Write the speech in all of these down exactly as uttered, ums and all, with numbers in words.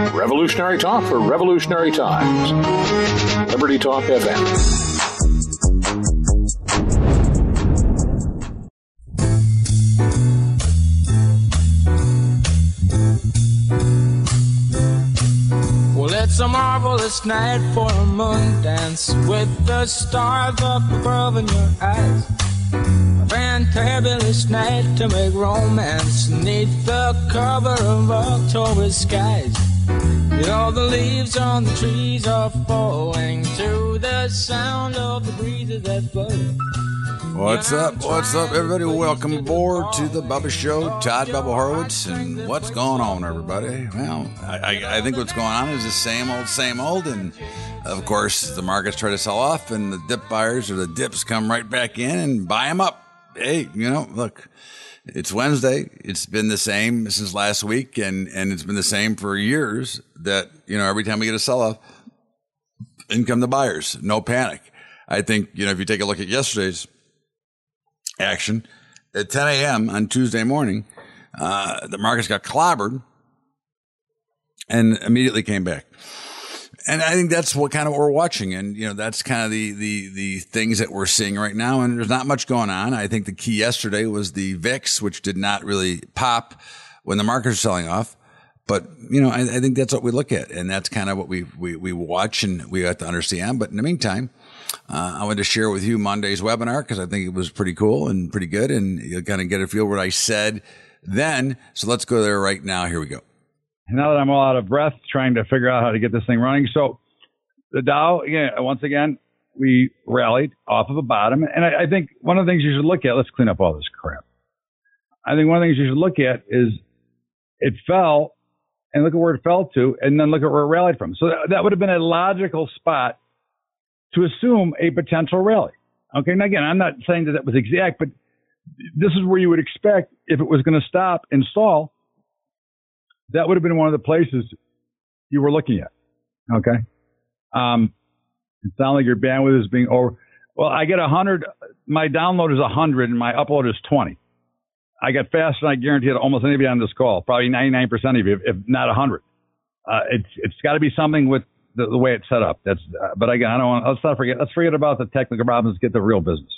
Revolutionary talk for revolutionary times. Liberty Talk F M. Well, it's a marvelous night for a moon dance with the stars up above in your eyes. A fantabulous night to make romance neath the cover of October skies. You know the leaves on the trees are falling to the sound of the breezes that blow. What's up? What's up, everybody? Welcome aboard to the Bubba Show. Todd Bubba Horowitz, and what's going on, everybody? Well, I, I, I think what's going on is the same old, same old, and of course, the markets try to sell off, and the dip buyers or the dips come right back in and buy them up. Hey, you know, look, it's Wednesday. It's been the same since last week, and, and it's been the same for years that, you know, every time we get a sell-off, in come the buyers. No panic. I think, you know, if you take a look at yesterday's action at ten a.m. on Tuesday morning, uh, the markets got clobbered and immediately came back. And I think that's what kind of what we're watching. And, you know, that's kind of the, the, the things that we're seeing right now. And there's not much going on. I think the key yesterday was the V I X, which did not really pop when the markets are selling off. But, you know, I, I think that's what we look at. And that's kind of what we, we, we watch and we have to understand. But in the meantime, uh, I wanted to share with you Monday's webinar because I think it was pretty cool and pretty good. And you'll kind of get a feel what I said then. So let's go there right now. Here we go. Now that I'm all out of breath trying to figure out how to get this thing running. So the Dow, again, once again, we rallied off of a bottom. And I, I think one of the things you should look at, let's clean up all this crap. I think one of the things you should look at is it fell and look at where it fell to and then look at where it rallied from. So that, that would have been a logical spot to assume a potential rally. Okay. And again, I'm not saying that that was exact, but this is where you would expect if it was going to stop and stall. That would have been one of the places you were looking at. Okay. Um, it sounds like your bandwidth is being over. Well, I get a hundred. My download is a hundred and my upload is twenty. I get faster than I guarantee it almost anybody on this call, probably ninety-nine percent of you, if not a hundred. Uh, it's, it's got to be something with the, the way it's set up. That's, uh, but again, I don't want, let's not forget, let's forget about the technical problems, get the real business.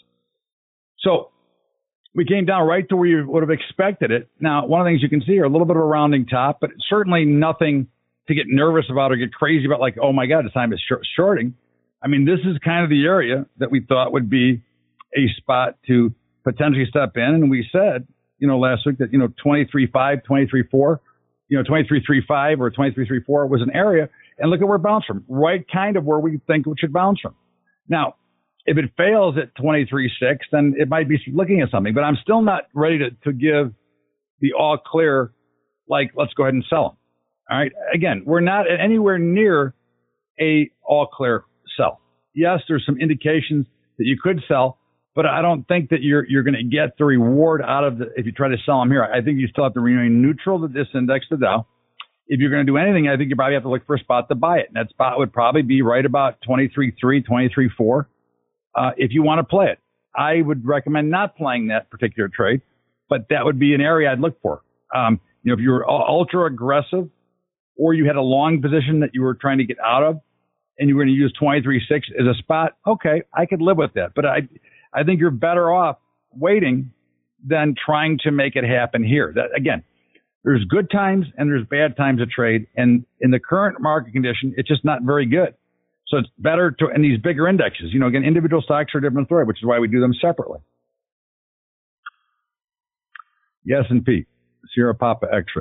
So, we came down right to where you would have expected it. Now, one of the things you can see are a little bit of a rounding top, but certainly nothing to get nervous about or get crazy about, like, oh, my God, it's time to short- shorting. I mean, this is kind of the area that we thought would be a spot to potentially step in. And we said, you know, last week that, you know, twenty-three five, twenty-three four, you know, twenty-three thirty-five or twenty-three thirty-four was an area. And look at where it bounced from, right kind of where we think it should bounce from. Now, if it fails at twenty-three six, then it might be looking at something. But I'm still not ready to, to give the all clear, like, let's go ahead and sell them. All right. Again, we're not anywhere near a all clear sell. Yes, there's some indications that you could sell, but I don't think that you're you're going to get the reward out of the if you try to sell them here. I think you still have to remain neutral to this index, the Dow. If you're going to do anything, I think you probably have to look for a spot to buy it. And that spot would probably be right about twenty-three three, twenty-three four. Uh, if you want to play it, I would recommend not playing that particular trade, but that would be an area I'd look for. Um, you know, if you were ultra aggressive or you had a long position that you were trying to get out of and you were going to use twenty-three six as a spot, okay, I could live with that. But I, I think you're better off waiting than trying to make it happen here. That, again, there's good times and there's bad times to trade. And in the current market condition, it's just not very good. So it's better to, in these bigger indexes, you know, again, individual stocks are a different story, which is why we do them separately. The S and P, Sierra Papa X-ray.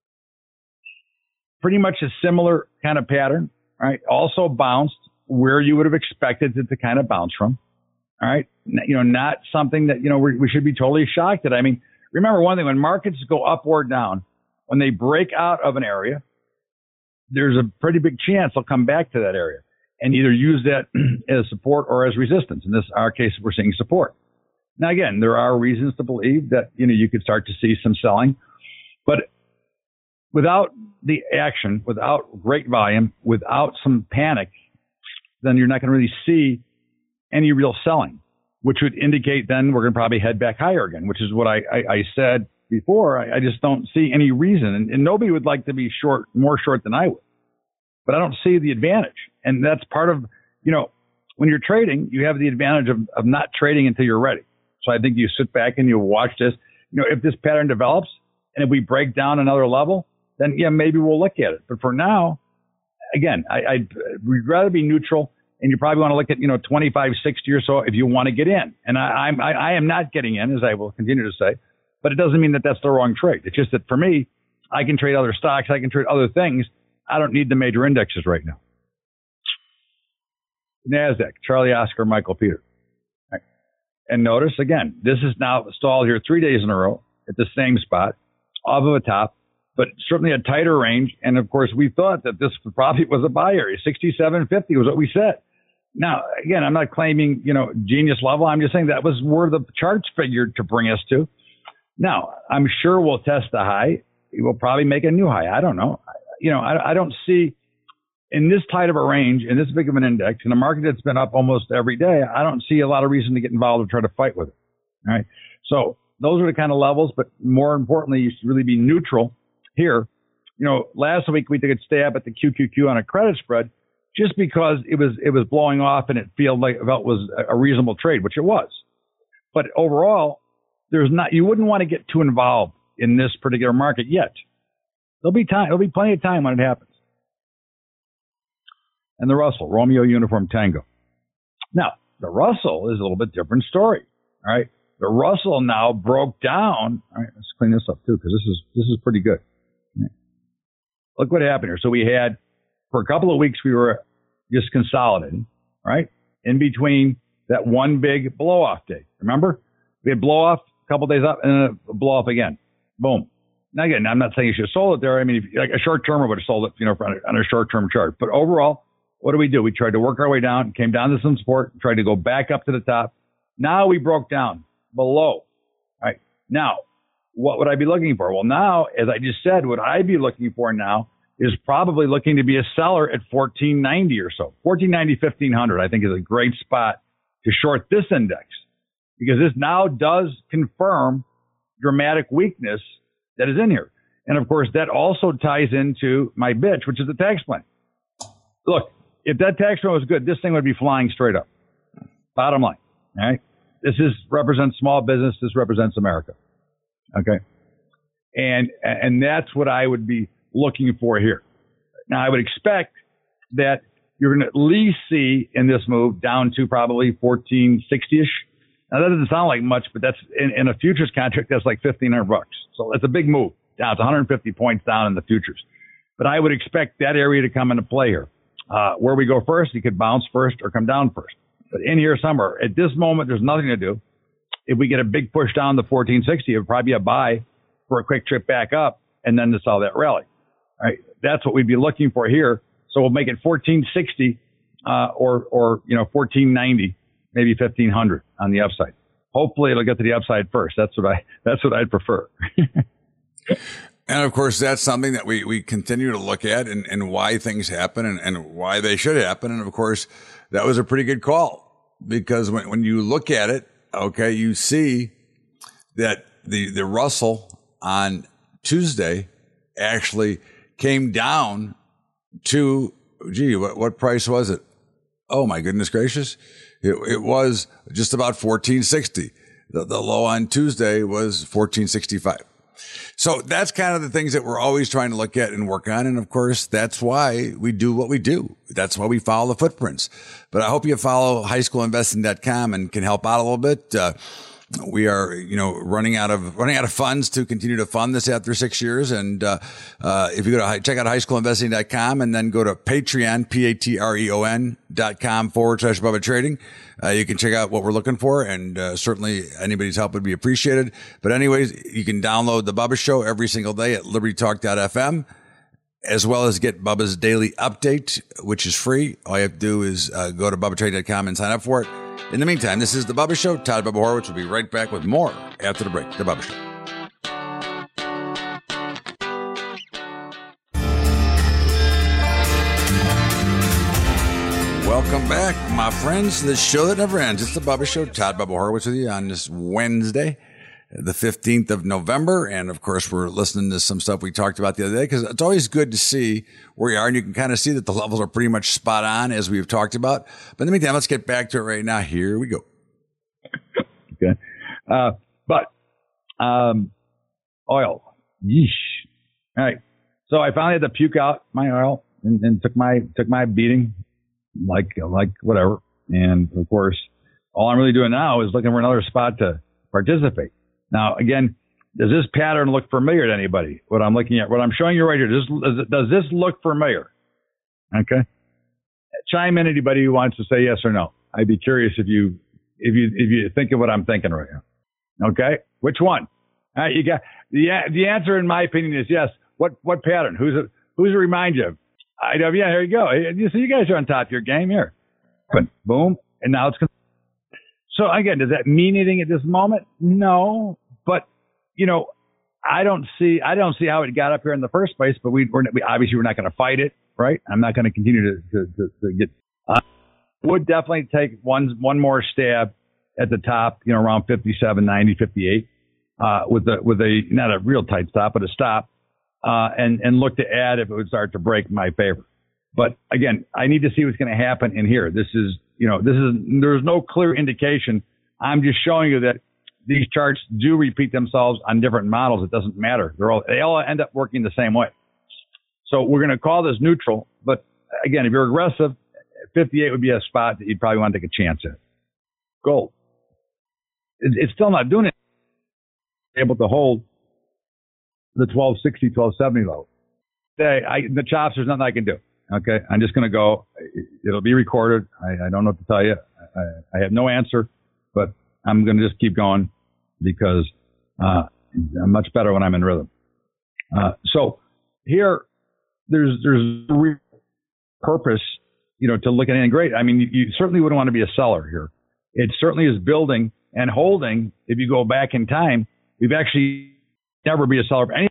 Pretty much a similar kind of pattern, right? Also bounced where you would have expected it to kind of bounce from, all right? You know, not something that, you know, we, we should be totally shocked at. I mean, remember one thing, when markets go up or down, when they break out of an area, there's a pretty big chance they'll come back to that area and either use that as support or as resistance. In this our case, we're seeing support. Now, again, there are reasons to believe that, you know, you could start to see some selling, but without the action, without great volume, without some panic, then you're not going to really see any real selling, which would indicate then we're going to probably head back higher again, which is what I, I, I said before. I, I just don't see any reason. And, and nobody would like to be short, more short than I would. but I don't see the advantage. And that's part of, you know, when you're trading, you have the advantage of, of not trading until you're ready. So I think you sit back and you watch this. You know, if this pattern develops and if we break down another level, then yeah, maybe we'll look at it. But for now, again, I, I'd we'd rather be neutral, and you probably want to look at, you know, twenty-five, sixty or so if you want to get in. And I, I'm, I, I am not getting in, as I will continue to say, but it doesn't mean that that's the wrong trade. It's just that for me, I can trade other stocks. I can trade other things. I don't need the major indexes right now. NASDAQ, Charlie Oscar, Michael Peter. Right. And notice, again, this is now stalled here three days in a row at the same spot, off of a top, but certainly a tighter range. And, of course, we thought that this probably was a buy area. sixty-seven fifty was what we said. Now, again, I'm not claiming, you know, genius level. I'm just saying that was where the charts figured to bring us to. Now, I'm sure we'll test the high. We'll probably make a new high. I don't know. You know, I, I don't see in this tight of a range, in this big of an index, in a market that's been up almost every day, I don't see a lot of reason to get involved and try to fight with it. All right. So those are the kind of levels, but more importantly, you should really be neutral here. You know, last week we took a stab at the Q Q Q on a credit spread just because it was it was blowing off and it felt like it was a reasonable trade, which it was. But overall, there's not, you wouldn't want to get too involved in this particular market yet. There'll be time. There'll be plenty of time when it happens. And the Russell, Romeo Uniform Tango. Now, the Russell is a little bit different story. All right. The Russell now broke down. All right. Let's clean this up too, because this is, this is pretty good. Right. Look what happened here. So we had, for a couple of weeks, we were just consolidating, right? In between that one big blow off day. Remember? We had blow off a couple of days up and then a blow off again. Boom. Now, again, I'm not saying you should have sold it there. I mean, if, like a short termer would have sold it, you know, on a, on a short term chart. But overall, what do we do? We tried to work our way down, came down to some support, tried to go back up to the top. Now we broke down below. All right. Now, what would I be looking for? Well, now, as I just said, what I'd be looking for now is probably looking to be a seller at fourteen ninety or so. fourteen ninety, fifteen hundred, I think, is a great spot to short this index, because this now does confirm dramatic weakness that is in here. And of course, that also ties into my bitch, which is the tax plan. Look, if that tax plan was good, this thing would be flying straight up. Bottom line, all right? This is represents small business. This represents America. Okay. And, and that's what I would be looking for here. Now, I would expect that you're going to at least see in this move down to probably fourteen sixty-ish. Now, that doesn't sound like much, but that's in, in a futures contract, that's like fifteen hundred bucks. So it's a big move down. It's one hundred fifty points down in the futures. But I would expect that area to come into play here. Uh, where we go first, you could bounce first or come down first. But in here somewhere, at this moment, there's nothing to do. If we get a big push down to fourteen sixty, it would probably be a buy for a quick trip back up and then to sell that rally. All right. That's what we'd be looking for here. So we'll make it fourteen sixty uh, or, or, you know, fourteen ninety, maybe fifteen hundred on the upside. Hopefully it'll get to the upside first. That's what I, that's what I'd prefer. And of course, that's something that we, we continue to look at and, and why things happen and, and why they should happen. And of course, that was a pretty good call, because when, when you look at it, okay, you see that the, the Russell on Tuesday actually came down to, gee, what, what price was it? Oh my goodness gracious. It, it was just about fourteen sixty. The, the low on Tuesday was fourteen sixty-five. So that's kind of the things that we're always trying to look at and work on. And of course, that's why we do what we do. That's why we follow the footprints. But I hope you follow high school investing dot com and can help out a little bit. Uh, we are, you know, running out of, running out of funds to continue to fund this after six years. And, uh, uh, if you go to, check out high school investing dot com and then go to Patreon, P A T R E O N dot com forward slash Bubba Trading. Uh, you can check out what we're looking for, and uh, certainly anybody's help would be appreciated. But anyways, you can download the Bubba Show every single day at liberty talk dot f m, as well as get Bubba's daily update, which is free. All you have to do is uh, go to Bubba Trading dot com and sign up for it. In the meantime, this is the Bubba Show. Todd Bubba Horowitz will be right back with more after the break. The Bubba Show. Welcome back, my friends, to the show that never ends. It's the Bubba Show. Todd Bubba Horowitz with you on this Wednesday. the fifteenth of November. And of course, we're listening to some stuff we talked about the other day, because it's always good to see where you are. And you can kind of see that the levels are pretty much spot on, as we've talked about. But in the meantime, let's get back to it right now. Here we go. Okay. Uh, but, um, oil. Yeesh. All right. So I finally had to puke out my oil and, and took my, took my beating, like, like whatever. And of course, all I'm really doing now is looking for another spot to participate. Now, again, does this pattern look familiar to anybody? What I'm looking at, what I'm showing you right here, does, does this look familiar? Okay. Chime in, anybody who wants to say yes or no. I'd be curious if you, if you, if you think of what I'm thinking right now. Okay. Which one? All right, you got the, the answer, in my opinion, is yes. What, what pattern? Who's it, who's it remind you of? I know. Yeah, here you go. You see, you guys are on top of your game here. But boom. And now it's, so again, does that mean anything at this moment? No, but you know, I don't see, I don't see how it got up here in the first place, but we, we're, we obviously we're not going to fight it, right? I'm not going to continue to, to, to, to get, uh, would definitely take one, one more stab at the top, you know, around fifty-seven, ninety, fifty-eight, uh, with the, with a, not a real tight stop, but a stop, uh, and, and look to add if it would start to break in my favor. But again, I need to see what's going to happen in here. This is, you know, this is, there's no clear indication. I'm just showing you that these charts do repeat themselves on different models. It doesn't matter. They're all, they all end up working the same way. So we're going to call this neutral. But again, if you're aggressive, fifty-eight would be a spot that you'd probably want to take a chance at. Gold. It, it's still not doing it. Able to hold the twelve sixty, twelve seventy level. They, I, the chops, there's nothing I can do. Okay. I'm just going to go. It'll be recorded. I, I don't know what to tell you. I, I have no answer, but I'm going to just keep going because uh, I'm much better when I'm in rhythm. Uh, so here, there's there's a real purpose, you know, to look at anything great. I mean, you, you certainly wouldn't want to be a seller here. It certainly is building and holding. If you go back in time, we've actually never be a seller of anything.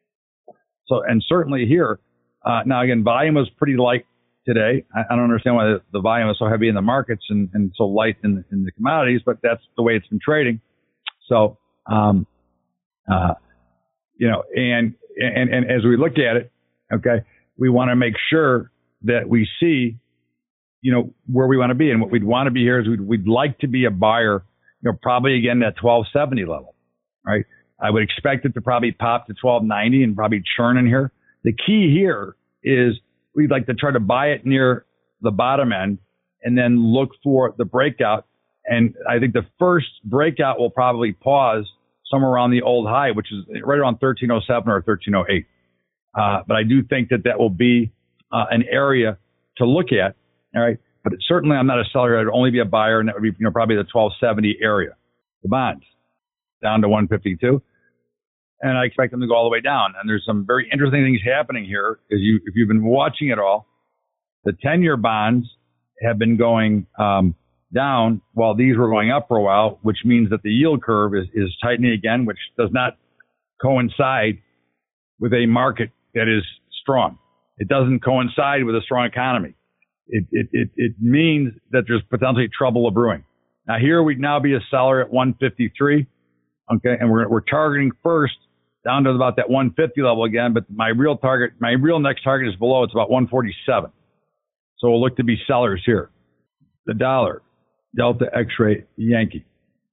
So, and certainly here, uh, now again, volume was pretty light today. I, I don't understand why the, the volume is so heavy in the markets and, and so light in, in the commodities, but that's the way it's been trading. So, um, uh, you know, and, and, and as we look at it, okay, we want to make sure that we see, you know, where we want to be. And what we'd want to be here is we'd, we'd like to be a buyer, you know, probably again, that twelve seventy level, right? I would expect it to probably pop to twelve ninety and probably churn in here. The key here is we'd like to try to buy it near the bottom end and then look for the breakout. And I think the first breakout will probably pause somewhere around the old high, which is right around thirteen oh seven or thirteen oh eight. Uh, but I do think that that will be uh, an area to look at. All right. But it, certainly I'm not a seller. I'd only be a buyer, and that would be, you know, probably the twelve seventy area. The bonds down to one fifty-two. And I expect them to go all the way down. And there's some very interesting things happening here. Because you, if you've been watching it all, the ten-year bonds have been going um, down while these were going up for a while, which means that the yield curve is, is tightening again, which does not coincide with a market that is strong. It doesn't coincide with a strong economy. It, it, it, it means that there's potentially trouble brewing. Now here we'd now be a seller at one fifty-three. Okay. And we're, we're targeting first down to about that one fifty level again. But my real target, my real next target is below. It's about one forty-seven. So we'll look to be sellers here. The dollar, Delta X-ray Yankee.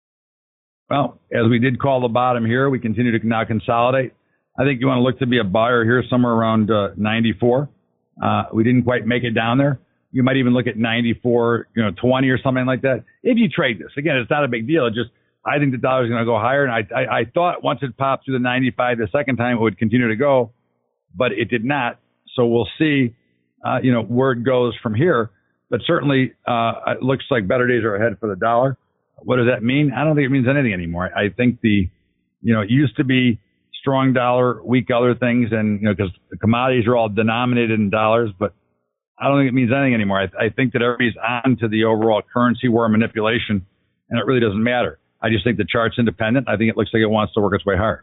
Well, as we did call the bottom here, we continue to now consolidate. I think you want to look to be a buyer here somewhere around uh, ninety-four. Uh, we didn't quite make it down there. You might even look at ninety-four, you know, twenty or something like that. If you trade this, again, it's not a big deal. It just, I think the dollar is going to go higher. And I, I, I thought once it popped through the ninety-five the second time, it would continue to go, but it did not. So we'll see, uh, you know, where it goes from here. But certainly, uh, it looks like better days are ahead for the dollar. What does that mean? I don't think it means anything anymore. I think the, you know, it used to be strong dollar, weak other things, and, you know, because the commodities are all denominated in dollars, but I don't think it means anything anymore. I, I think that everybody's on to the overall currency war manipulation, and it really doesn't matter. I just think the chart's independent. I think it looks like it wants to work its way higher.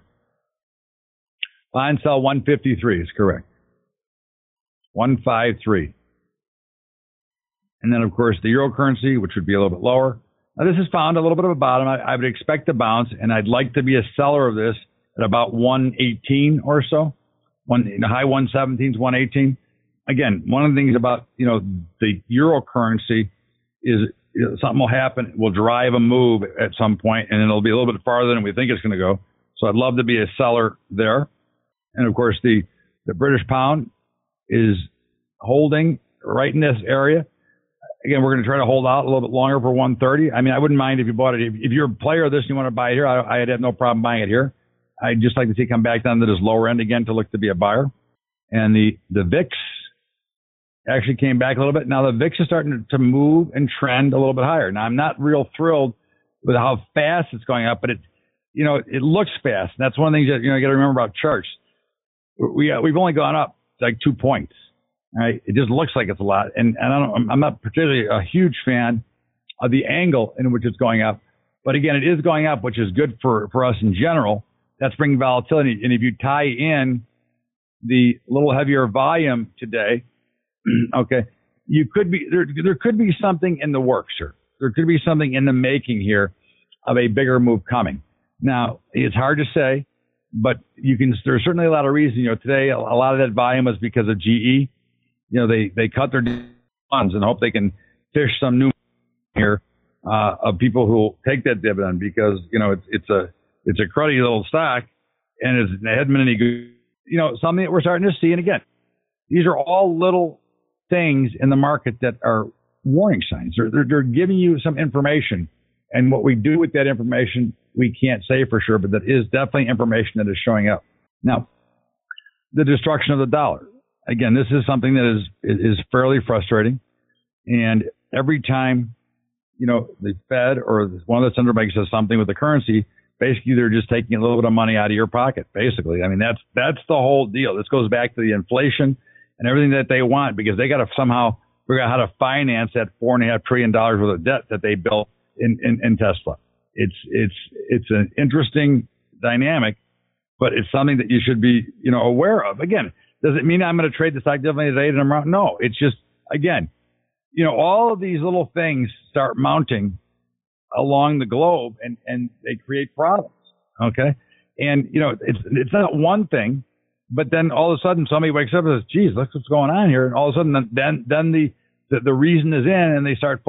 Buy and sell one fifty-three is correct. one fifty-three. And then, of course, the euro currency, which would be a little bit lower. Now, this has found a little bit of a bottom. I, I would expect to bounce, and I'd like to be a seller of this at about one eighteen or so. One, you know, high one seventeens, one eighteen. Again, one of the things about, you know, the euro currency is, you know, something will happen, will drive a move at some point, and it'll be a little bit farther than we think it's going to go. So I'd love to be a seller there. And of course, the, the British pound is holding right in this area. Again, we're going to try to hold out a little bit longer for one thirty. I mean, I wouldn't mind if you bought it. If, if you're a player of this and you want to buy it here, I, I'd have no problem buying it here. I'd just like to see it come back down to this lower end again to look to be a buyer. And the, the V I X actually came back a little bit. Now the V I X is starting to, to move and trend a little bit higher. Now I'm not real thrilled with how fast it's going up, but it, you know, it looks fast. And that's one of the things that, you know, you got to remember about charts. We, uh, we've only gone up like two points. Right? It just looks like it's a lot. And, and I don't, I'm not particularly a huge fan of the angle in which it's going up. But again, it is going up, which is good for, for us in general. That's bringing volatility. And if you tie in the little heavier volume today, okay, you could be, there, there could be something in the works here. There could be something in the making here of a bigger move coming. Now, it's hard to say, but you can, there's certainly a lot of reasons. You know, today, a, a lot of that volume was because of G E. You know, they, they cut their funds and hope they can fish some new here uh, of people who will take that dividend because, you know, it's it's a it's a cruddy little stock and it's, it hasn't been any good. You know, something that we're starting to see. And again, these are all little things in the market that are warning signs. They're, they're, they're giving you some information. And what we do with that information, we can't say for sure, but that is definitely information that is showing up. Now, the destruction of the dollar. Again, this is something that is is fairly frustrating. And every time, you know, the Fed or one of the central banks says something with the currency, basically they're just taking a little bit of money out of your pocket, basically. I mean, that's that's the whole deal. This goes back to the inflation and everything that they want because they got to somehow figure out how to finance that four and a half trillion dollars worth of debt that they built in, in, in Tesla. It's it's it's an interesting dynamic, but it's something that you should be, you know, aware of. Again, does it mean I'm going to trade the stock differently today than tomorrow? No, it's just, again, you know, all of these little things start mounting along the globe and, and they create problems. Okay. And, you know, it's, it's not one thing, but then all of a sudden somebody wakes up and says, geez, look what's going on here. And all of a sudden then, then the, the, the reason is in and they start,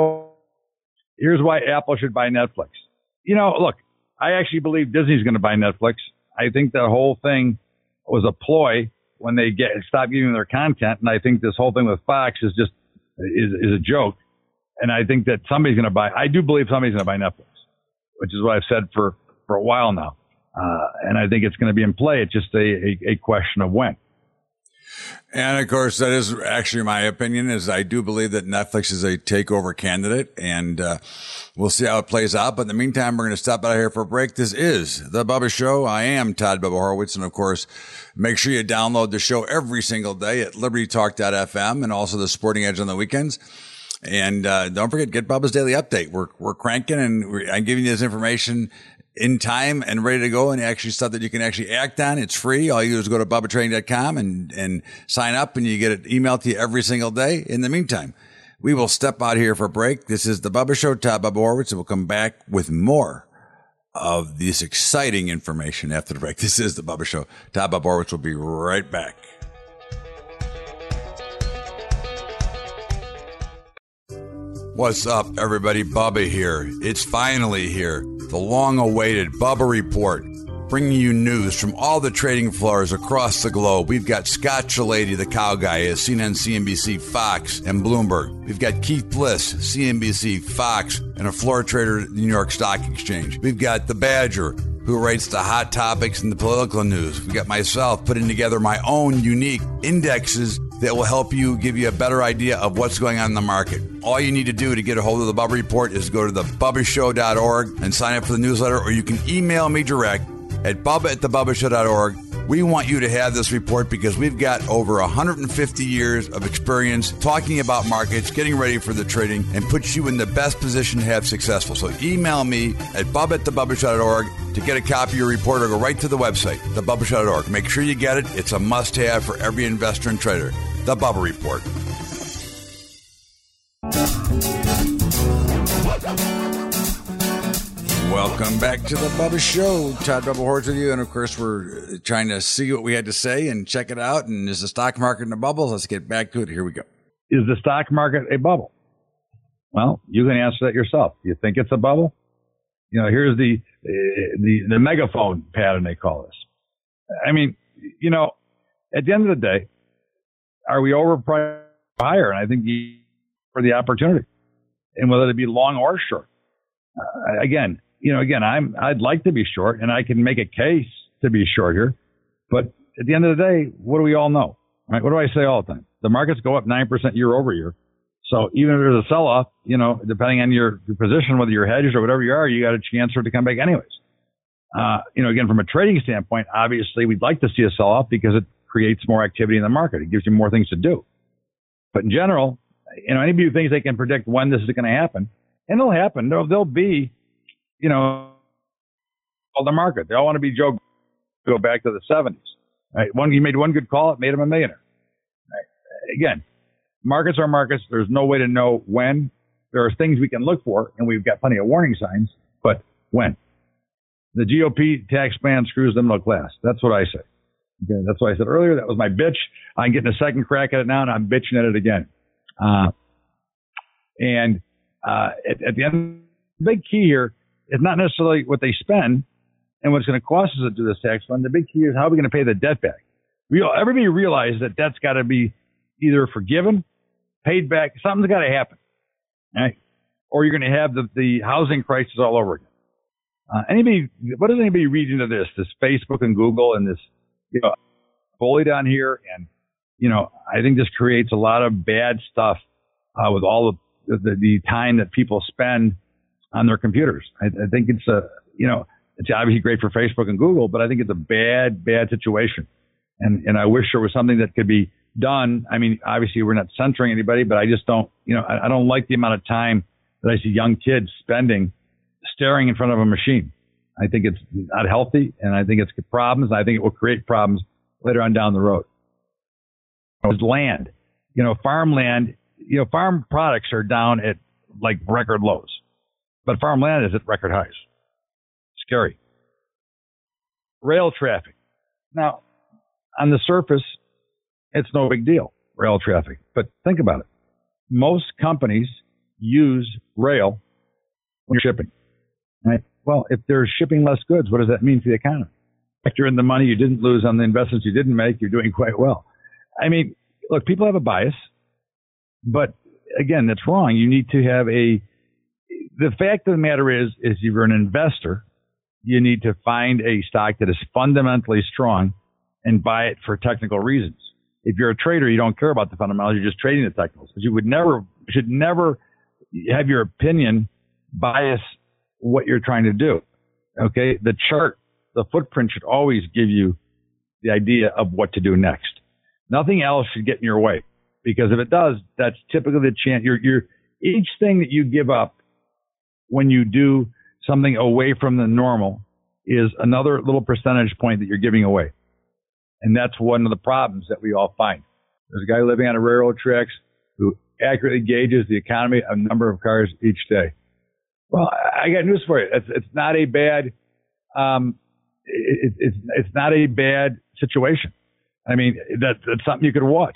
here's why Apple should buy Netflix. You know, look, I actually believe Disney's going to buy Netflix. I think the whole thing was a ploy when they get stop giving their content. And I think this whole thing with Fox is just is, is a joke. And I think that somebody's going to buy, I do believe somebody's going to buy Netflix, which is what I've said for, for a while now. Uh, and I think it's going to be in play. It's just a, a, a question of when. And of course, that is actually my opinion is I do believe that Netflix is a takeover candidate and, uh, we'll see how it plays out. But in the meantime, we're going to stop out here for a break. This is The Bubba Show. I am Todd Bubba Horowitz. And of course, make sure you download the show every single day at liberty talk dot f m and also the Sporting Edge on the weekends. And, uh, don't forget, get Bubba's Daily Update. We're, we're cranking and we're, I'm giving you this information in time and ready to go and actually stuff that you can actually act on. It's free. All you do is go to bubba trading dot com and, and sign up and you get it emailed to you every single day. In the meantime, we will step out here for a break. This is The Bubba Show, Todd Bubba Horowitz, and we'll come back with more of this exciting information after the break. This is The Bubba Show. Todd Bubba Horowitz will be right back. What's up, everybody? Bubba here. It's finally here. The long-awaited Bubba Report, bringing you news from all the trading floors across the globe. We've got Scott Chilady, the cow guy, at C N N, C N B C, Fox, and Bloomberg. We've got Keith Bliss, C N B C, Fox, and a floor trader at the New York Stock Exchange. We've got the Badger, who rates the hot topics in the political news. We've got myself putting together my own unique indexes that will help you, give you a better idea of what's going on in the market. All you need to do to get a hold of the Bubba Report is go to the bubba show dot org and sign up for the newsletter, or you can email me direct at bubba at the bubba show dot org. We want you to have this report because we've got over one hundred fifty years of experience talking about markets, getting ready for the trading, and puts you in the best position to have successful. So email me at bubba at the bubba show dot org to get a copy of your report, or go right to the website, the bubba show dot org. Make sure you get it. It's a must-have for every investor and trader. The Bubba Report. Welcome back to the Bubba Show. Todd Bubba Horwitz with you. And of course, we're trying to see what we had to say and check it out. And is the stock market in a bubble? Let's get back to it. Here we go. Is the stock market a bubble? Well, you can answer that yourself. Do you think it's a bubble? You know, here's the, the, the megaphone pattern, they call this. I mean, you know, at the end of the day, are we overpriced higher? And I think you, for the opportunity, and whether it be long or short. Uh, again, you know, again, I'm, I'd like to be short, and I can make a case to be short here. But at the end of the day, what do we all know? Right? What do I say all the time? The markets go up nine percent year over year. So even if there's a sell-off, you know, depending on your, your position, whether you're hedged or whatever you are, you got a chance for it to come back anyways. Uh, you know, again, from a trading standpoint, obviously we'd like to see a sell-off because it creates more activity in the market. It gives you more things to do. But in general, you know, anybody who thinks they can predict when this is going to happen, and it'll happen. There'll, there'll be, you know, all the market. They all want to be Joe, go back to the seventies. Right? One, he made one good call, it made him a millionaire. Right? Again, markets are markets. There's no way to know when. There are things we can look for, and we've got plenty of warning signs, but when? The G O P tax plan screws the middle class. That's what I say. Okay, that's what I said earlier. That was my bitch. I'm getting a second crack at it now, and I'm bitching at it again. Uh, and uh, at, at the end, the big key here is not necessarily what they spend and what's going to cost us to do this tax fund. The big key is how are we going to pay the debt back? We all, everybody realizes that debt's got to be either forgiven, paid back. Something's got to happen, right? Or you're going to have the, the housing crisis all over again. Uh, anybody, what does anybody read into this? This Facebook and Google and this, you know, bully down here, and you know, I think this creates a lot of bad stuff uh, with all of the, the, the time that people spend on their computers. I, I think it's a, you know, it's obviously great for Facebook and Google, but I think it's a bad, bad situation. And and I wish there was something that could be done. I mean, obviously we're not censoring anybody, but I just don't, you know, I, I don't like the amount of time that I see young kids spending staring in front of a machine. I think it's not healthy, and I think it's problems. And I think it will create problems later on down the road. It's land, you know, farmland, you know, farm products are down at like record lows, but farmland is at record highs. Scary. Rail traffic. Now, on the surface, it's no big deal, rail traffic. But think about it. Most companies use rail when you're shipping. Right? Well, if they're shipping less goods, what does that mean for the economy? Factor in the money you didn't lose on the investments you didn't make, you're doing quite well. I mean, look, people have a bias, but again, that's wrong. You need to have a, the fact of the matter is, is if you're an investor, you need to find a stock that is fundamentally strong and buy it for technical reasons. If you're a trader, you don't care about the fundamentals, you're just trading the technicals. But you would never, should never have your opinion bias what you're trying to do. Okay. The chart, the footprint should always give you the idea of what to do next. Nothing else should get in your way, because if it does, that's typically the chance. You're, you're, each thing that you give up when you do something away from the normal is another little percentage point that you're giving away. And that's one of the problems that we all find. There's a guy living on a railroad tracks who accurately gauges the economy of number of cars each day. Well, I got news for you. It's, it's not a bad, um, it, it's, it's not a bad situation. I mean, that, that's something you could watch.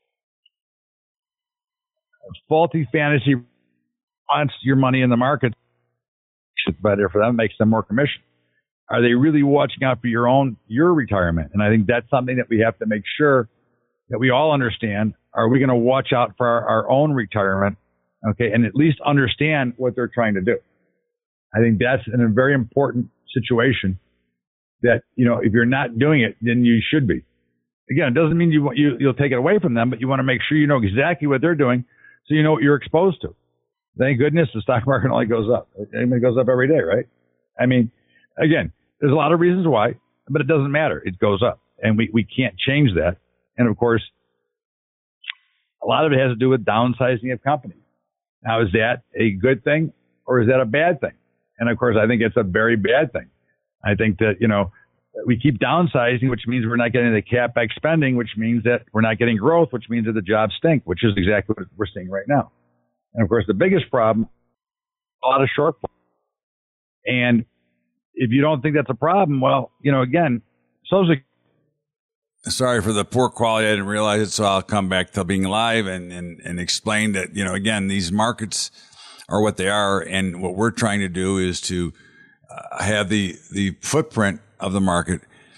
Faulty fantasy wants your money in the market. It's better for them, makes them more commission. Are they really watching out for your own, your retirement? And I think that's something that we have to make sure that we all understand. Are we going to watch out for our, our own retirement? Okay. And at least understand what they're trying to do. I think that's in a very important situation that, you know, if you're not doing it, then you should be. Again, it doesn't mean you, you, you'll take it away from them, but you want to make sure you know exactly what they're doing so you know what you're exposed to. Thank goodness the stock market only goes up. It goes up every day, right? I mean, again, there's a lot of reasons why, but it doesn't matter. It goes up, and we, we can't change that. And of course, a lot of it has to do with downsizing of companies. Now, is that a good thing or is that a bad thing? And of course, I think it's a very bad thing. I think that, you know, we keep downsizing, which means we're not getting the CapEx spending, which means that we're not getting growth, which means that the jobs stink, which is exactly what we're seeing right now. And of course, the biggest problem, a lot of shortfall. And if you don't think that's a problem, well, you know, again, Social. Sorry for the poor quality. I didn't realize it, so I'll come back to being live and, and, and explain that, you know, again, these markets are what they are, and what we're trying to do is to uh, have the the footprint of the market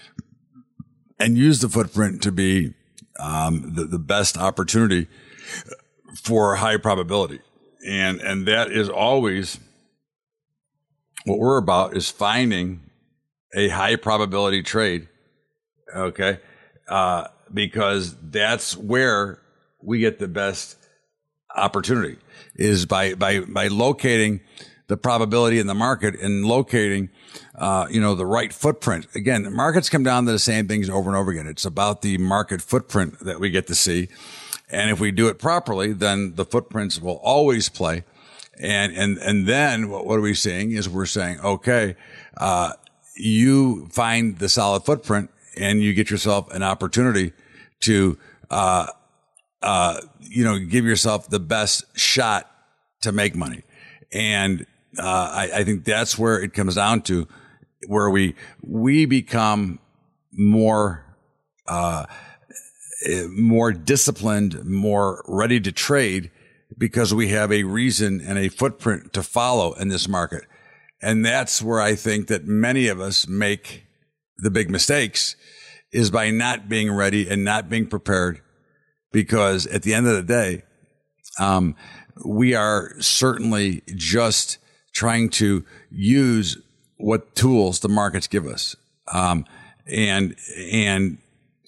and use the footprint to be um, the, the best opportunity for high probability. And and that is always what we're about, is finding a high probability trade, okay? Uh, because that's where we get the best opportunity, is by, by, by locating the probability in the market and locating, uh, you know, the right footprint. Again, the markets come down to the same things over and over again. It's about the market footprint that we get to see. And if we do it properly, then the footprints will always play. And, and, and then what, what are we seeing is we're saying, okay, uh, you find the solid footprint and you get yourself an opportunity to, uh, uh, you know, give yourself the best shot to make money. And, uh, I, I think that's where it comes down to, where we, we become more, uh, more disciplined, more ready to trade, because we have a reason and a footprint to follow in this market. And that's where I think that many of us make the big mistakes, is by not being ready and not being prepared. Because at the end of the day, um, we are certainly just trying to use what tools the markets give us. Um, and, and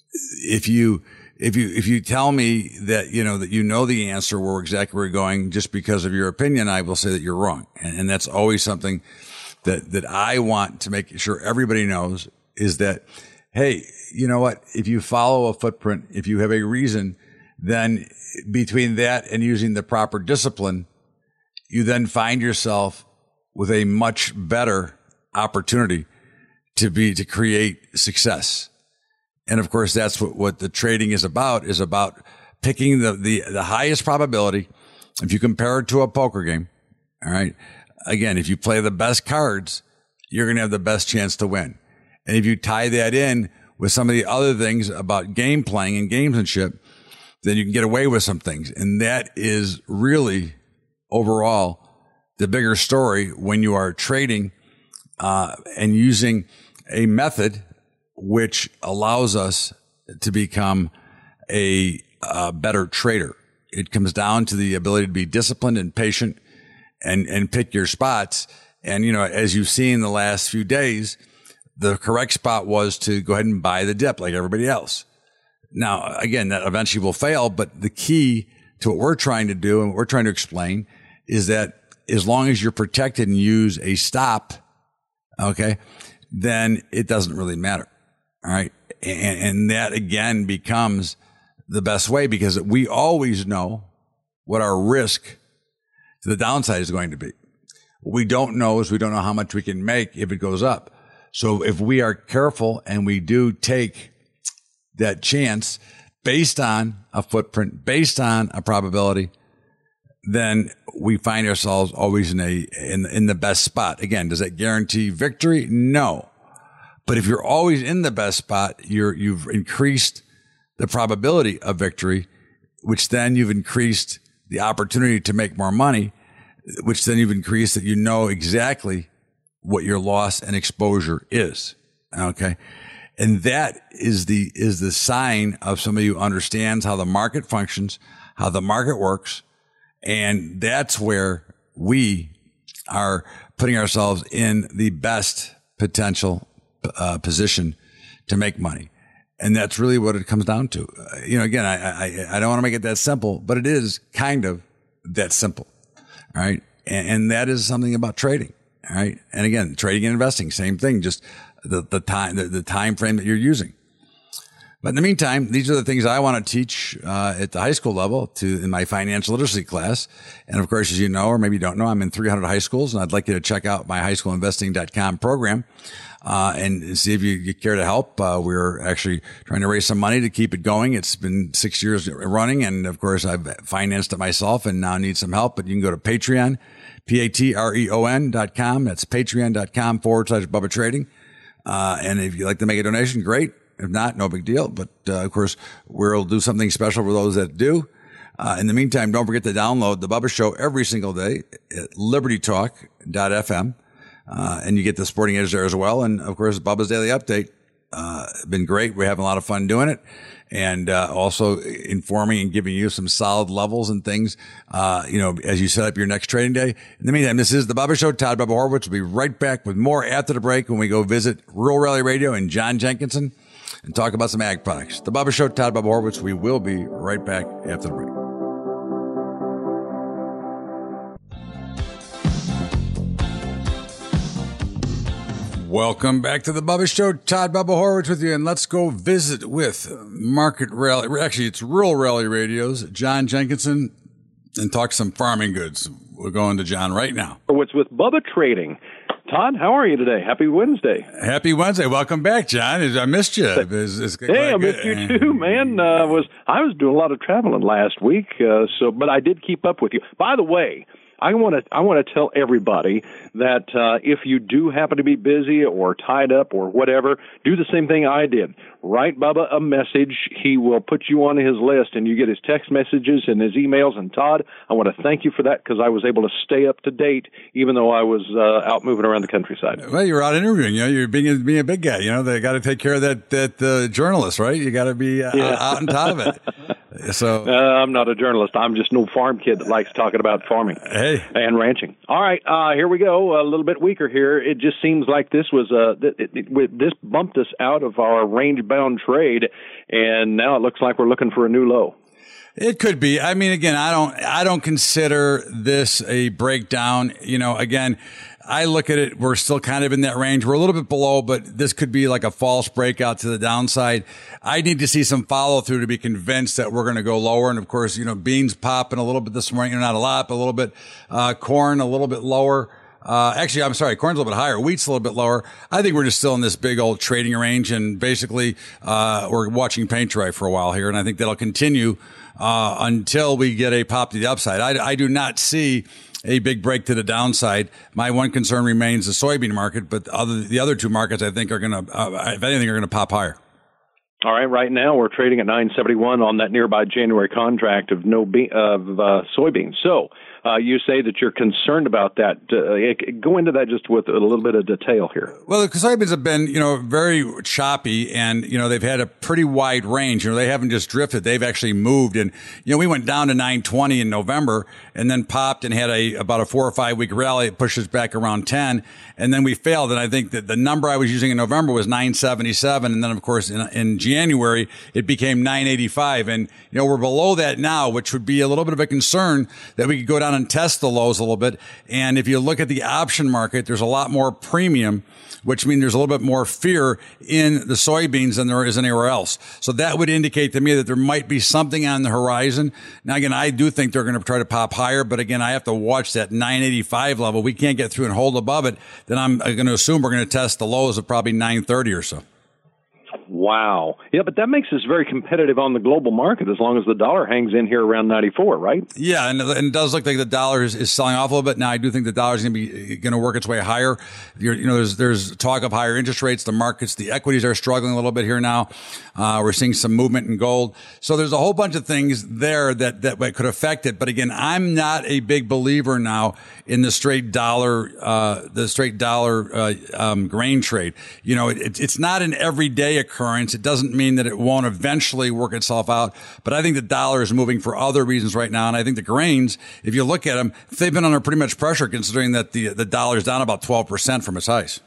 if you, if you, if you tell me that, you know, that you know the answer where exactly where we're going just because of your opinion, I will say that you're wrong. And, and that's always something that, that I want to make sure everybody knows, is that, hey, you know what? If you follow a footprint, if you have a reason, then between that and using the proper discipline, you then find yourself with a much better opportunity to be, to create success. And of course, that's what, what the trading is about, is about picking the, the, the highest probability. If you compare it to a poker game, all right, again, if you play the best cards, you're going to have the best chance to win. And if you tie that in with some of the other things about game playing and gamesmanship, then you can get away with some things. And that is really overall the bigger story when you are trading, uh, and using a method which allows us to become a, a better trader. It comes down to the ability to be disciplined and patient and, and pick your spots. And, you know, as you've seen in the last few days, the correct spot was to go ahead and buy the dip like everybody else. Now, again, that eventually will fail, but the key to what we're trying to do and what we're trying to explain is that as long as you're protected and use a stop, okay, then it doesn't really matter. All right. And, and that again becomes the best way, because we always know what our risk to the downside is going to be. What we don't know is we don't know how much we can make if it goes up. So if we are careful and we do take that chance based on a footprint, based on a probability, then we find ourselves always in a, in, in the best spot. Again, does that guarantee victory? No. But if you're always in the best spot, you're, you've increased the probability of victory, which then you've increased the opportunity to make more money, which then you've increased that you know exactly what your loss and exposure is. Okay. And that is the, is the sign of somebody who understands how the market functions, how the market works. And that's where we are putting ourselves in the best potential uh, position to make money. And that's really what it comes down to. Uh, you know, again, I, I, I don't want to make it that simple, but it is kind of that simple. All right. And, and that is something about trading. All right. And again, trading and investing, same thing, just the, the time, the, the time frame that you're using. But in the meantime, these are the things I want to teach uh, at the high school level to in my financial literacy class. And of course, as you know, or maybe you don't know, I'm in three hundred high schools, and I'd like you to check out my high school investing dot com program uh, and see if you, you care to help. Uh, we're actually trying to raise some money to keep it going. It's been six years running, and of course, I've financed it myself and now need some help. But you can go to Patreon, P A T R E O N dot com. That's patreon dot com forward slash Bubba Trading. Uh, and if you'd like to make a donation, great. If not, no big deal. But, uh, of course, we'll do something special for those that do. Uh, in the meantime, don't forget to download the Bubba Show every single day at liberty talk dot f m. Uh, and you get the Sporting Edge there as well. And, of course, Bubba's Daily Update. Uh, been great. We're having a lot of fun doing it. And, uh, also informing and giving you some solid levels and things, uh, you know, as you set up your next trading day. In the meantime, this is the Bubba Show. Todd Bubba Horowitz will be right back with more after the break when we go visit Rural Rally Radio and John Jenkinson and talk about some ag products. The Bubba Show, Todd Bubba Horowitz. We will be right back after the break. Welcome back to the Bubba Show. Todd Bubba Horowitz with you, and let's go visit with Market Rally. Actually, it's Rural Rally Radio's John Jenkinson and talk some farming goods. We're going to John right now. What's with Bubba Trading? Todd, how are you today? Happy Wednesday. Happy Wednesday. Welcome back, John. I missed you. It's, it's hey, I missed you too, man. Uh, was I was doing a lot of traveling last week, uh, so but I did keep up with you. By the way, I want to I want to tell everybody that uh, if you do happen to be busy or tied up or whatever, do the same thing I did. Write Bubba a message. He will put you on his list, and you get his text messages and his emails. And Todd, I want to thank you for that because I was able to stay up to date even though I was uh, out moving around the countryside. Well, you're out interviewing. You know, you're being a, being a big guy. You know, they got to take care of that that uh, journalist, right? You got to be uh, yeah. out on top of it. So uh, I'm not a journalist. I'm just an old farm kid that likes talking about farming hey. and ranching. All right, uh, here we go. A little bit weaker here. It just seems like this was a it, it, it, this bumped us out of our range-bound trade, and now it looks like we're looking for a new low. It could be. I mean, again, I don't I don't consider this a breakdown. You know, again, I look at it, we're still kind of in that range. We're a little bit below, but this could be like a false breakout to the downside. I need to see some follow through to be convinced that we're going to go lower. And of course, you know, beans popping a little bit this morning, not a lot, but a little bit, uh, corn a little bit lower. Uh, actually, I'm sorry, corn's a little bit higher, wheat's a little bit lower. I think we're just still in this big old trading range, and basically, uh, we're watching paint dry for a while here. And I think that'll continue, uh, until we get a pop to the upside. I, I do not see a big break to the downside. My one concern remains the soybean market, but other, the other two markets I think are going to, uh, if anything, are going to pop higher. All right, right now we're trading at nine seventy-one on that nearby January contract of no be- of uh, soybeans. So uh, you say that you're concerned about that. Uh, go into that just with a little bit of detail here. Well, the soybeans have been, you know, very choppy, and you know they've had a pretty wide range. You know, they haven't just drifted; they've actually moved. And you know, we went down to nine twenty in November, and then popped and had a about a four or five week rally. It pushed us back around ten, and then we failed. And I think that the number I was using in November was nine seventy-seven, and then of course in, in January, it became nine eighty-five. And, you know, we're below that now, which would be a little bit of a concern that we could go down and test the lows a little bit. And if you look at the option market, there's a lot more premium, which means there's a little bit more fear in the soybeans than there is anywhere else. So that would indicate to me that there might be something on the horizon. Now, again, I do think they're going to try to pop higher, but again, I have to watch that nine eighty-five level. We can't get through and hold above it. Then I'm going to assume we're going to test the lows of probably nine thirty or so. Wow. Yeah, but that makes us very competitive on the global market as long as the dollar hangs in here around ninety-four, right? Yeah, and, and it does look like the dollar is, is selling off a little bit. Now, I do think the dollar is going to be going to work its way higher. You're, you know, there's there's talk of higher interest rates. The markets, the equities are struggling a little bit here now. Uh, we're seeing some movement in gold. So there's a whole bunch of things there that, that could affect it. But again, I'm not a big believer now in the straight dollar, uh, the straight dollar, uh, um, grain trade. You know, it, it's not an everyday occurrence. It doesn't mean that it won't eventually work itself out. But I think the dollar is moving for other reasons right now. And I think the grains, if you look at them, they've been under pretty much pressure considering that the, the dollar is down about twelve percent from its highs.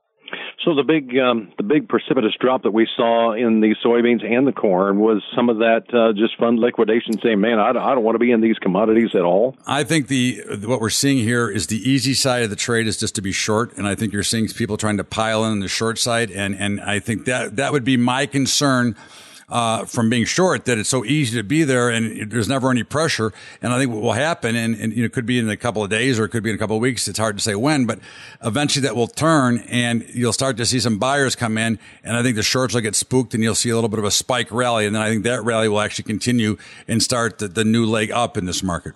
So the big, um, the big precipitous drop that we saw in the soybeans and the corn was some of that uh, just fund liquidation, saying, "Man, I don't, I don't want to be in these commodities at all." I think the what we're seeing here is the easy side of the trade is just to be short, and I think you're seeing people trying to pile in on the short side, and and I think that that would be my concern uh, from being short that it's so easy to be there and there's never any pressure. And I think what will happen, and, and you know, it could be in a couple of days or it could be in a couple of weeks. It's hard to say when, but eventually that will turn and you'll start to see some buyers come in. And I think the shorts will get spooked and you'll see a little bit of a spike rally. And then I think that rally will actually continue and start the, the new leg up in this market.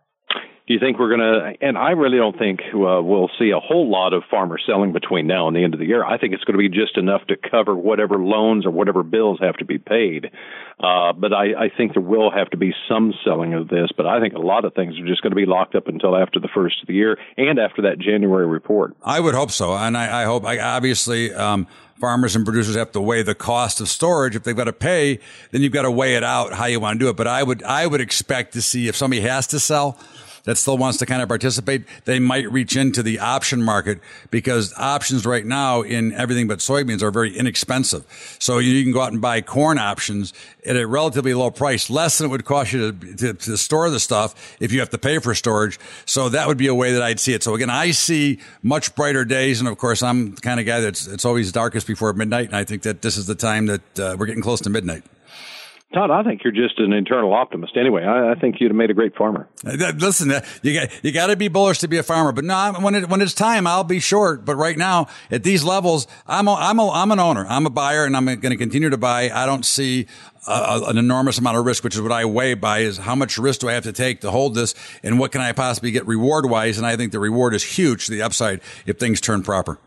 Do you think we're going to, and I really don't think uh, we'll see a whole lot of farmers selling between now and the end of the year. I think it's going to be just enough to cover whatever loans or whatever bills have to be paid. Uh, but I, I think there will have to be some selling of this, but I think a lot of things are just going to be locked up until after the first of the year and after that January report. I would hope so. And I, I hope, I, obviously, um, farmers and producers have to weigh the cost of storage. If they've got to pay, then you've got to weigh it out how you want to do it. But I would, I would expect to see if somebody has to sell that still wants to kind of participate, they might reach into the option market because options right now in everything but soybeans are very inexpensive. So you can go out and buy corn options at a relatively low price, less than it would cost you to, to, to store the stuff if you have to pay for storage. So that would be a way that I'd see it. So again, I see much brighter days. And of course, I'm the kind of guy that's it's always darkest before midnight. And I think that this is the time that uh, we're getting close to midnight. Todd, I think you're just an internal optimist. Anyway, I, I think you'd have made a great farmer. Listen, you got you got to be bullish to be a farmer. But no, when it, when it's time, I'll be short. But right now, at these levels, I'm a, I'm a, I'm an owner. I'm a buyer, and I'm going to continue to buy. I don't see a, an enormous amount of risk, which is what I weigh by is how much risk do I have to take to hold this, and what can I possibly get reward wise? And I think the reward is huge to the upside if things turn proper.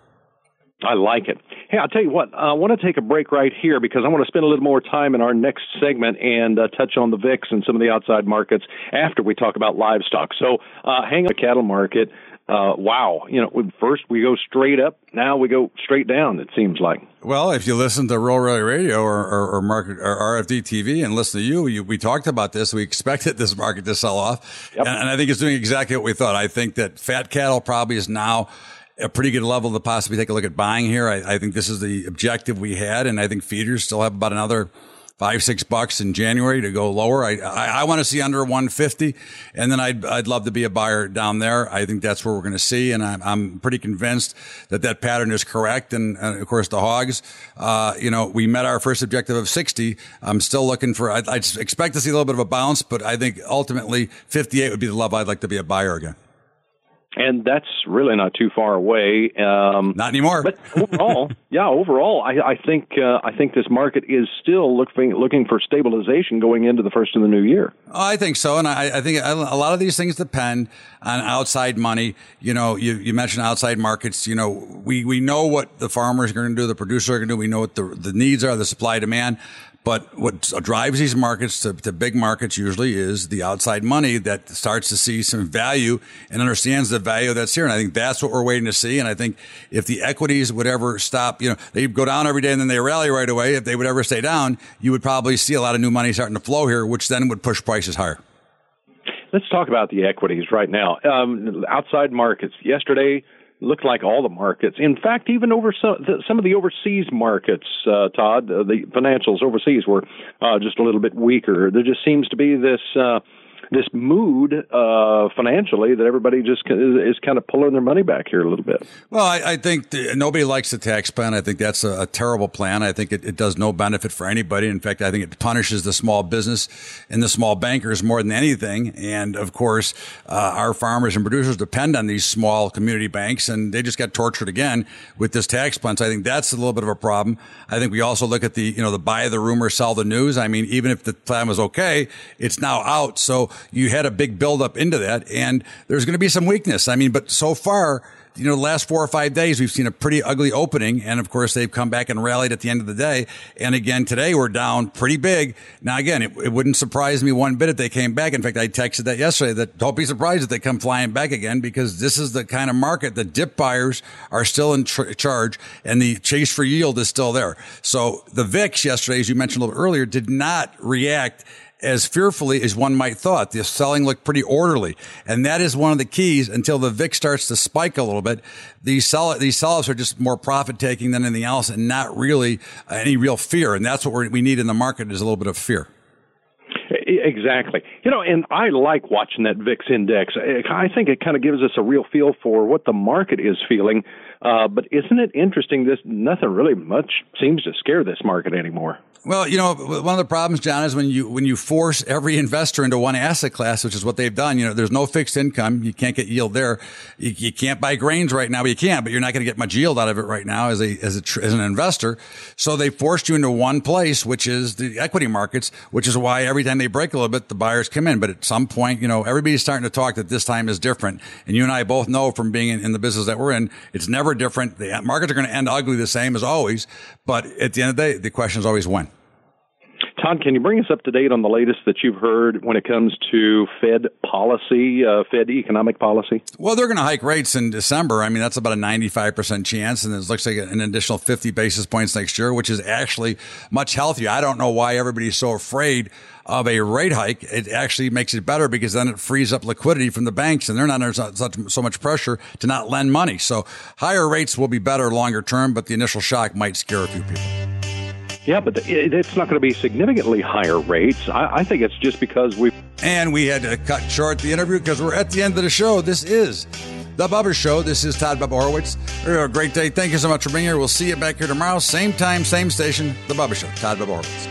I like it. Hey, I'll tell you what, I want to take a break right here because I want to spend a little more time in our next segment and uh, touch on the V I X and some of the outside markets after we talk about livestock. So uh, hang on the cattle market. Uh, wow. You know, first we go straight up. Now we go straight down, it seems like. Well, if you listen to Rural Rally Radio or, or, or market or R F D T V and listen to you, you, we talked about this. We expected this market to sell off. Yep. And, and I think it's doing exactly what we thought. I think that fat cattle probably is now a pretty good level to possibly take a look at buying here. I, I think this is the objective we had, and I think feeders still have about another five, six bucks in January to go lower. I I, I want to see under one fifty, and then I'd I'd love to be a buyer down there. I think that's where we're going to see, and I'm I'm pretty convinced that that pattern is correct. And, and of course, the hogs, uh, you know, we met our first objective of sixty. I'm still looking for. I'd, I'd expect to see a little bit of a bounce, but I think ultimately fifty-eight would be the level I'd like to be a buyer again. And that's really not too far away. Um, not anymore. But overall, yeah, overall, I, I think uh, I think this market is still looking looking for stabilization going into the first of the new year. Oh, I think so, and I, I think a lot of these things depend on outside money. You know, you, you mentioned outside markets. You know, we, we know what the farmers are going to do, the producers are going to do. We know what the the needs are, the supply demand. But what drives these markets to, to big markets usually is the outside money that starts to see some value and understands the value that's here. And I think that's what we're waiting to see. And I think if the equities would ever stop, you know, they go down every day and then they rally right away. If they would ever stay down, you would probably see a lot of new money starting to flow here, which then would push prices higher. Let's talk about the equities right now. Um, outside markets. Yesterday, looked like all the markets. In fact, even over some, the, some of the overseas markets, uh, Todd, uh, the financials overseas were uh, just a little bit weaker. There just seems to be this uh, this mood uh, financially that everybody just is, is kind of pulling their money back here a little bit. Well, I, I think the, nobody likes the tax plan. I think that's a, a terrible plan. I think it, it does no benefit for anybody. In fact, I think it punishes the small business and the small bankers more than anything. And of course, uh, our farmers and producers depend on these small community banks, and they just got tortured again with this tax plan. So I think that's a little bit of a problem. I think we also look at the, you know, the buy the rumor, sell the news. I mean, even if the plan was okay, it's now out. So you had a big buildup into that, and there's going to be some weakness. I mean, but so far, you know, the last four or five days, we've seen a pretty ugly opening. And of course, they've come back and rallied at the end of the day. And again, today we're down pretty big. Now, again, it, it wouldn't surprise me one bit if they came back. In fact, I texted that yesterday that don't be surprised if they come flying back again, because this is the kind of market that dip buyers are still in tr- charge and the chase for yield is still there. So the V I X yesterday, as you mentioned a little earlier, did not react as fearfully as one might thought. The selling looked pretty orderly. And that is one of the keys until the V I X starts to spike a little bit. These sell these sell-offs are just more profit taking than anything else and not really any real fear. And that's what we're, we need in the market is a little bit of fear. Exactly. You know, and I like watching that V I X index. I think it kind of gives us a real feel for what the market is feeling. Uh, but isn't it interesting? This nothing really much seems to scare this market anymore. Well, you know, one of the problems, John, is when you when you force every investor into one asset class, which is what they've done. You know, there's no fixed income. You can't get yield there. You, you can't buy grains right now. But you can, but you're not going to get much yield out of it right now as a as a as an investor. So they forced you into one place, which is the equity markets, which is why every time they break a little bit, the buyers come in. But at some point, you know, everybody's starting to talk that this time is different. And you and I both know from being in, in the business that we're in, it's never different. The markets are going to end ugly the same as always. But at the end of the day, the question is always when. Todd, can you bring us up to date on the latest that you've heard when it comes to Fed policy, uh, Fed economic policy? Well, they're going to hike rates in December. I mean, that's about a ninety-five percent chance. And it looks like an additional fifty basis points next year, which is actually much healthier. I don't know why everybody's so afraid of a rate hike. It actually makes it better because then it frees up liquidity from the banks and they're not under such, so much pressure to not lend money. So higher rates will be better longer term, but the initial shock might scare a few people. Yeah, but it's not going to be significantly higher rates. I, I think it's just because we And we had to cut short the interview because we're at the end of the show. This is The Bubba Show. This is Todd Bubba Horowitz. A great day. Thank you so much for being here. We'll see you back here tomorrow. Same time, same station. The Bubba Show. Todd Bubba Horowitz.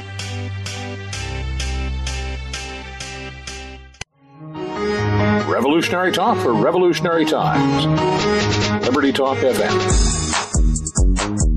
Revolutionary talk for revolutionary times. Liberty Talk F M.